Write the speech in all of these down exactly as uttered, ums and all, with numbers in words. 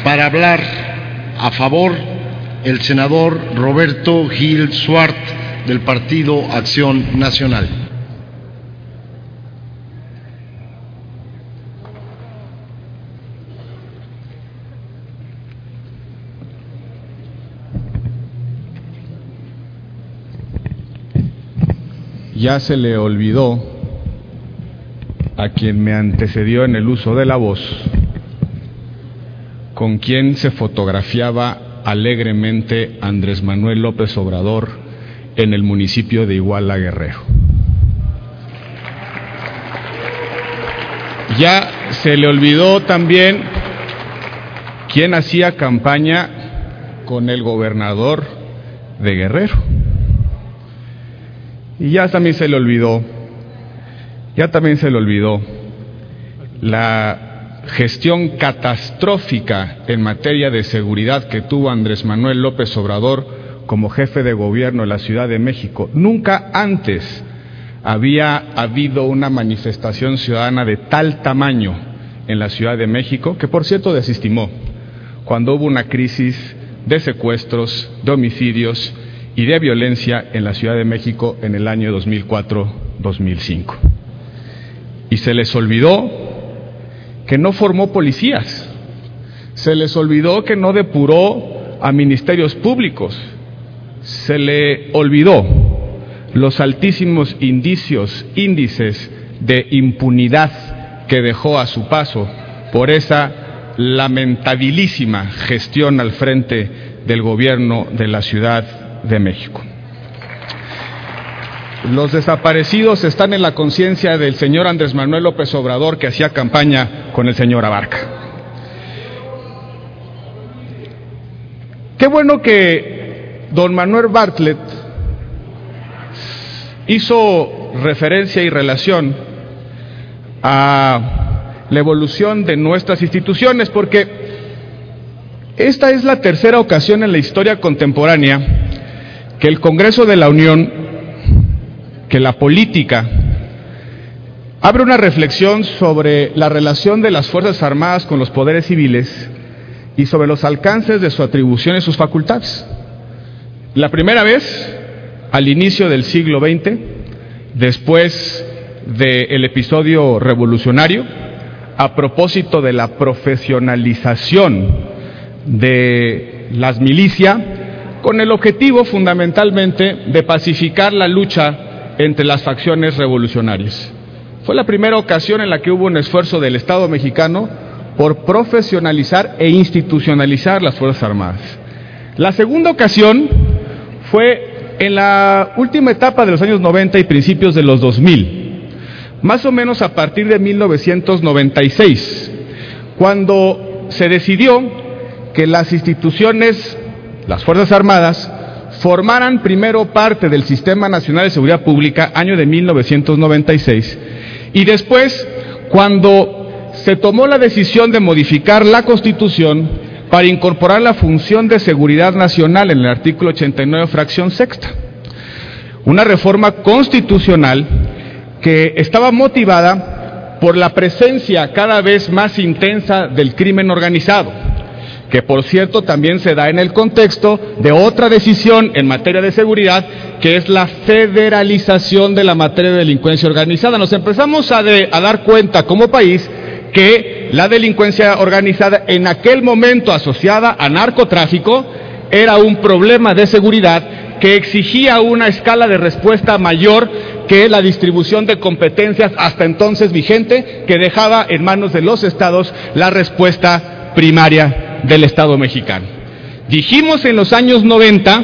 Para hablar a favor, el senador Roberto Gil Suart, del Partido Acción Nacional. Ya se le olvidó a quien me antecedió en el uso de la voz con quien se fotografiaba alegremente Andrés Manuel López Obrador en el municipio de Iguala, Guerrero. Ya se le olvidó también quién hacía campaña con el gobernador de Guerrero. Y ya también se le olvidó, ya también se le olvidó la gestión catastrófica en materia de seguridad que tuvo Andrés Manuel López Obrador como jefe de gobierno de la Ciudad de México. Nunca antes había habido una manifestación ciudadana de tal tamaño en la Ciudad de México, que por cierto desestimó cuando hubo una crisis de secuestros, de homicidios y de violencia en la Ciudad de México en el año dos mil cuatro dos mil cinco. Y se les olvidó que no formó policías, se les olvidó que no depuró a ministerios públicos, se le olvidó los altísimos indicios, índices de impunidad que dejó a su paso por esa lamentabilísima gestión al frente del gobierno de la Ciudad de México. Los desaparecidos están en la conciencia del señor Andrés Manuel López Obrador, que hacía campaña con el señor Abarca. Qué bueno que don Manuel Bartlett hizo referencia y relación a la evolución de nuestras instituciones, porque esta es la tercera ocasión en la historia contemporánea que el Congreso de la Unión, que la política, abre una reflexión sobre la relación de las Fuerzas Armadas con los poderes civiles y sobre los alcances de su atribución y sus facultades. La primera vez, al inicio del siglo veinte, después del episodio revolucionario, a propósito de la profesionalización de las milicias, con el objetivo fundamentalmente de pacificar la lucha entre las facciones revolucionarias. Fue la primera ocasión en la que hubo un esfuerzo del Estado mexicano por profesionalizar e institucionalizar las Fuerzas Armadas. La segunda ocasión fue en la última etapa de los años noventa y principios de los dos mil, más o menos a partir de mil novecientos noventa y seis, cuando se decidió que las instituciones, las Fuerzas Armadas, formaran primero parte del Sistema Nacional de Seguridad Pública, año de mil novecientos noventa y seis, y después, cuando se tomó la decisión de modificar la Constitución para incorporar la función de seguridad nacional en el artículo ochenta y nueve, fracción sexta. Una reforma constitucional que estaba motivada por la presencia cada vez más intensa del crimen organizado, que por cierto también se da en el contexto de otra decisión en materia de seguridad, que es la federalización de la materia de delincuencia organizada. Nos empezamos a, de, a dar cuenta como país que la delincuencia organizada, en aquel momento asociada a narcotráfico, era un problema de seguridad que exigía una escala de respuesta mayor que la distribución de competencias hasta entonces vigente, que dejaba en manos de los estados la respuesta primaria del Estado mexicano. Dijimos en los años noventa,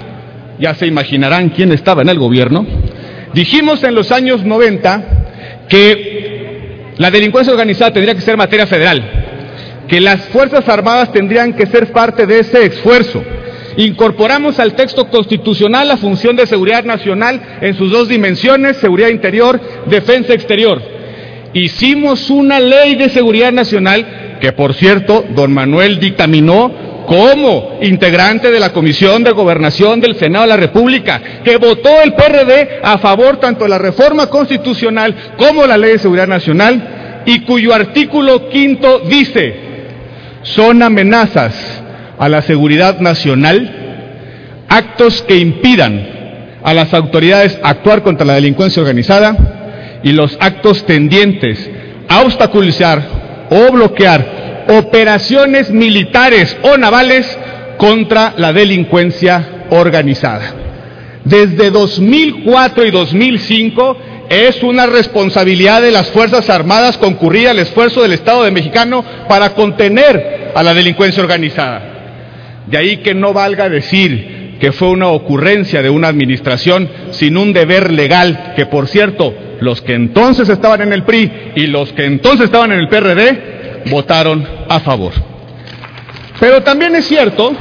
ya se imaginarán quién estaba en el gobierno, dijimos en los años noventa que la delincuencia organizada tendría que ser materia federal, que las Fuerzas Armadas tendrían que ser parte de ese esfuerzo. Incorporamos al texto constitucional la función de seguridad nacional en sus dos dimensiones, seguridad interior, defensa exterior. Hicimos una ley de seguridad nacional que, por cierto, don Manuel dictaminó como integrante de la Comisión de Gobernación del Senado de la República, que votó el P R D a favor tanto de la reforma constitucional como la Ley de Seguridad Nacional, y cuyo artículo quinto dice: son amenazas a la seguridad nacional, actos que impidan a las autoridades actuar contra la delincuencia organizada y los actos tendientes a obstaculizar o bloquear operaciones militares o navales contra la delincuencia organizada. Desde dos mil cuatro y dos mil cinco es una responsabilidad de las Fuerzas Armadas concurrir al esfuerzo del Estado de Mexicano para contener a la delincuencia organizada. De ahí que no valga decir que fue una ocurrencia de una administración sin un deber legal, que por cierto, los que entonces estaban en el P R I y los que entonces estaban en el P R D votaron a favor. Pero también es cierto,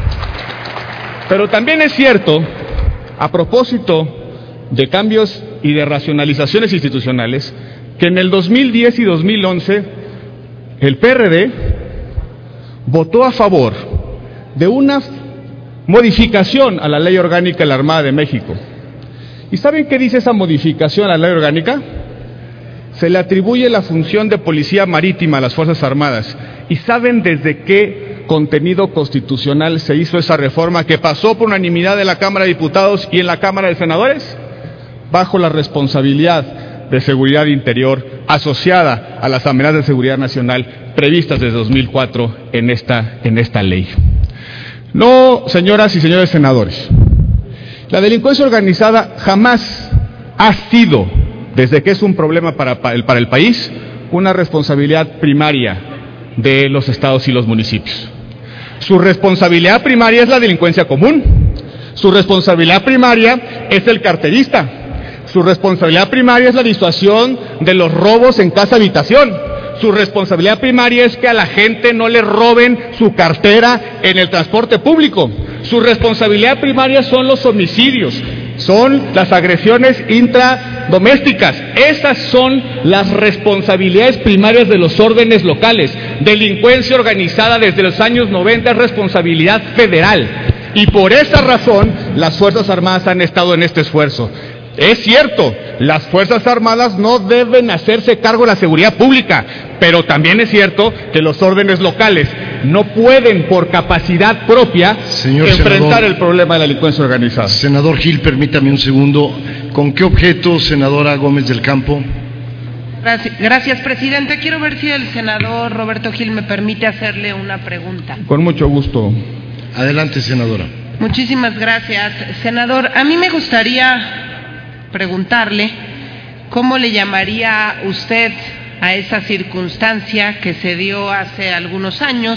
pero también es cierto, a propósito de cambios y de racionalizaciones institucionales, que en el dos mil diez y dos mil once el P R D votó a favor de una modificación a la Ley Orgánica de la Armada de México. ¿Y saben qué dice esa modificación a la Ley Orgánica? Se le atribuye la función de policía marítima a las Fuerzas Armadas. ¿Y saben desde qué contenido constitucional se hizo esa reforma que pasó por unanimidad de la Cámara de Diputados y en la Cámara de Senadores? Bajo la responsabilidad de seguridad interior asociada a las amenazas de seguridad nacional previstas desde dos mil cuatro en esta, en esta ley. No, señoras y señores senadores, la delincuencia organizada jamás ha sido, desde que es un problema para, para, el, para el país, una responsabilidad primaria de los estados y los municipios. Su responsabilidad primaria es la delincuencia común, su responsabilidad primaria es el carterista, su responsabilidad primaria es la disuasión de los robos en casa habitación. Su responsabilidad primaria es que a la gente no le roben su cartera en el transporte público. Su responsabilidad primaria son los homicidios, son las agresiones intradomésticas. Esas son las responsabilidades primarias de los órdenes locales. Delincuencia organizada desde los años noventa es responsabilidad federal. Y por esa razón las Fuerzas Armadas han estado en este esfuerzo. Es cierto, las Fuerzas Armadas no deben hacerse cargo de la seguridad pública, pero también es cierto que los órdenes locales no pueden por capacidad propia Señor enfrentar senador, el problema de la delincuencia organizada. Senador Gil, permítame un segundo. ¿Con qué objeto, senadora Gómez del Campo? Gracias, gracias, presidente. Quiero ver si el senador Roberto Gil me permite hacerle una pregunta. Con mucho gusto. Adelante, senadora. Muchísimas gracias, senador. A mí me gustaría preguntarle cómo le llamaría usted a esa circunstancia que se dio hace algunos años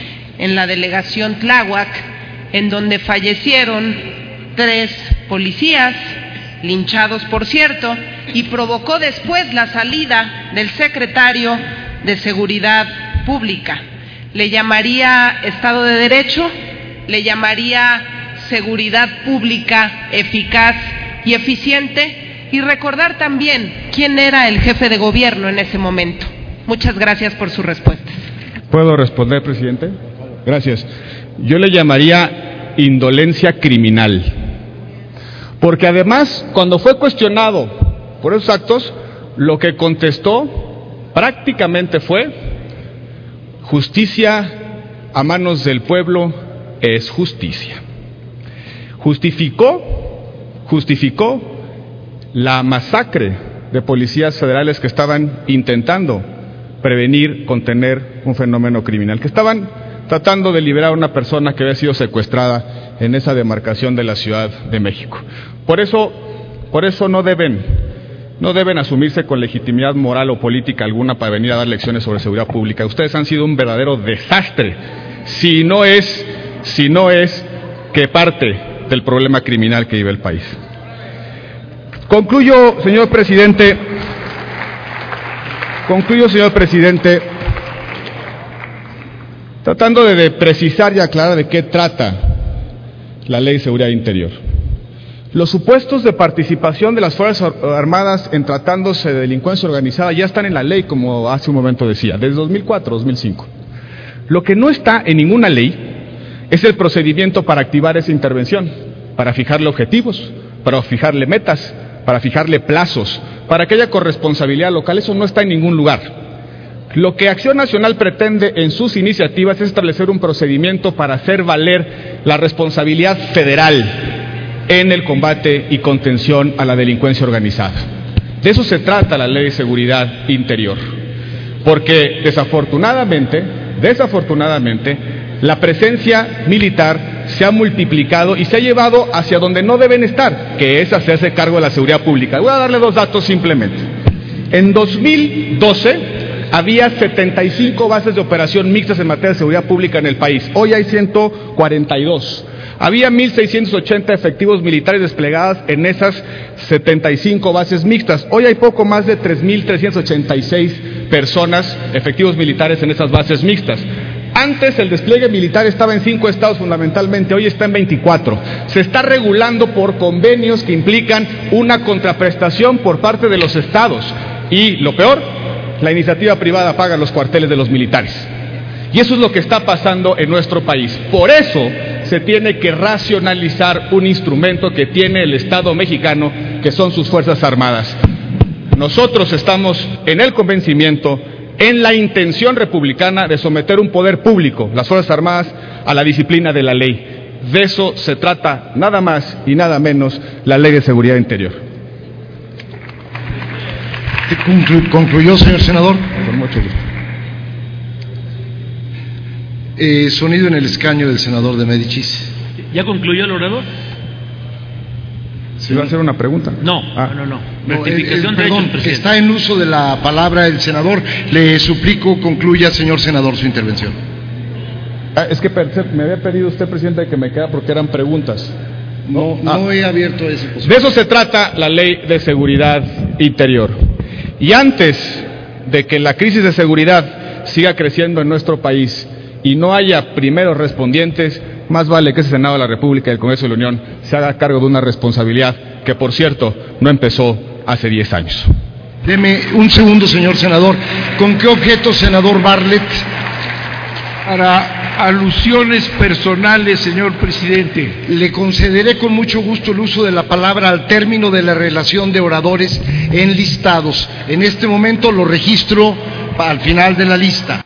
en la delegación Tláhuac, en donde fallecieron tres policías, linchados por cierto, y provocó después la salida del secretario de Seguridad Pública. ¿Le llamaría Estado de Derecho? ¿Le llamaría seguridad pública eficaz y eficiente? Y recordar también quién era el jefe de gobierno en ese momento. Muchas gracias por su respuesta. ¿Puedo responder, presidente? Gracias. Yo le llamaría indolencia criminal, porque además, cuando fue cuestionado por esos actos, lo que contestó prácticamente fue: justicia a manos del pueblo es justicia. Justificó, justificó la masacre de policías federales que estaban intentando prevenir, contener un fenómeno criminal, que estaban tratando de liberar a una persona que había sido secuestrada en esa demarcación de la Ciudad de México. Por eso, por eso no deben, no deben asumirse con legitimidad moral o política alguna para venir a dar lecciones sobre seguridad pública. Ustedes han sido un verdadero desastre, si no es, si no es que parte del problema criminal que vive el país. Concluyo, señor presidente, concluyo, señor presidente, tratando de, de precisar y aclarar de qué trata la Ley de Seguridad Interior. Los supuestos de participación de las Fuerzas Armadas en tratándose de delincuencia organizada ya están en la ley, como hace un momento decía, desde dos mil cuatro a dos mil cinco. Lo que no está en ninguna ley es el procedimiento para activar esa intervención, para fijarle objetivos, para fijarle metas, para fijarle plazos, para que haya corresponsabilidad local. Eso no está en ningún lugar. Lo que Acción Nacional pretende en sus iniciativas es establecer un procedimiento para hacer valer la responsabilidad federal en el combate y contención a la delincuencia organizada. De eso se trata la Ley de Seguridad Interior, porque desafortunadamente, desafortunadamente, la presencia militar se ha multiplicado y se ha llevado hacia donde no deben estar, que es hacerse cargo de la seguridad pública. Voy a darle dos datos simplemente. En dos mil doce había setenta y cinco bases de operación mixtas en materia de seguridad pública en el país. Hoy hay ciento cuarenta y dos. Había mil seiscientos ochenta efectivos militares desplegados en esas setenta y cinco bases mixtas. Hoy hay poco más de tres mil trescientos ochenta y seis personas, efectivos militares en esas bases mixtas. Antes el despliegue militar estaba en cinco estados fundamentalmente, hoy está en veinticuatro. Se está regulando por convenios que implican una contraprestación por parte de los estados. Y lo peor, la iniciativa privada paga los cuarteles de los militares. Y eso es lo que está pasando en nuestro país. Por eso se tiene que racionalizar un instrumento que tiene el Estado mexicano, que son sus Fuerzas Armadas. Nosotros estamos en el convencimiento, en la intención republicana de someter un poder público, las Fuerzas Armadas, a la disciplina de la ley. De eso se trata nada más y nada menos la Ley de Seguridad Interior. Conclu- ¿Concluyó, señor senador? Con mucho gusto. Eh, sonido en el escaño del senador de Médicis. ¿Ya concluyó el orador? ¿Sí va a hacer una pregunta? No, Ah. no, no, no. No, Rectificación eh, eh, de perdón, hechos, presidente. está en uso de la palabra el senador. Le suplico concluya, señor senador, su intervención. Ah, es que per- me había pedido usted, presidente, que me quedara porque eran preguntas. No, Ah. no he abierto ese posible. De eso se trata la Ley de Seguridad Interior. Y antes de que la crisis de seguridad siga creciendo en nuestro país y no haya primeros respondientes, más vale que ese Senado de la República y el Congreso de la Unión se haga cargo de una responsabilidad que, por cierto, no empezó hace diez años. Deme un segundo, señor senador. ¿Con qué objeto, senador Bartlett? Para alusiones personales, señor presidente. Le concederé con mucho gusto el uso de la palabra al término de la relación de oradores enlistados. En este momento lo registro al final de la lista.